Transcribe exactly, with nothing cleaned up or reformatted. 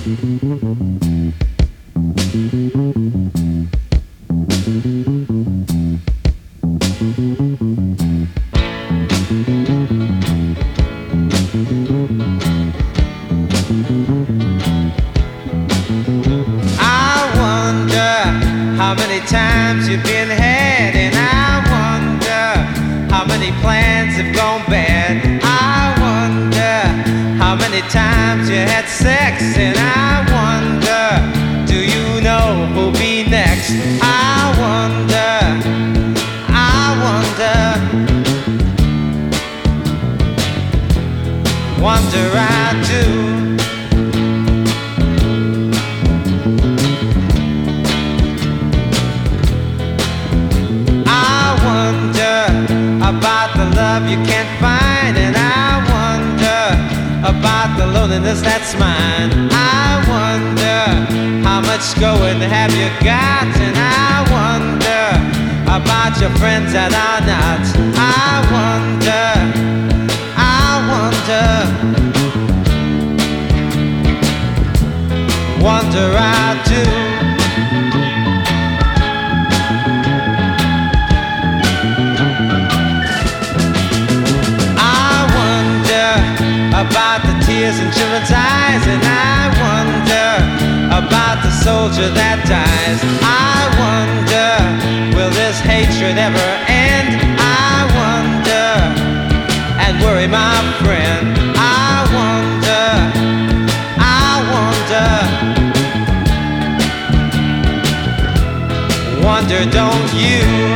How many times you've been had, and I wonder how many plans have gone bad. I wonder how many times you had sex, and I wonder, do you know who'll be next? I wonder, I wonder, wonder I do. About the love you can't find, and I wonder about the loneliness that's mine. I wonder how much going have you got, and I wonder about your friends that are not. I wonder, I wonder, wonder I do. About the tears in children's eyes, and I wonder about the soldier that dies. I wonder, will this hatred ever end? I wonder, and worry my friend. I wonder, I wonder, wonder don't you?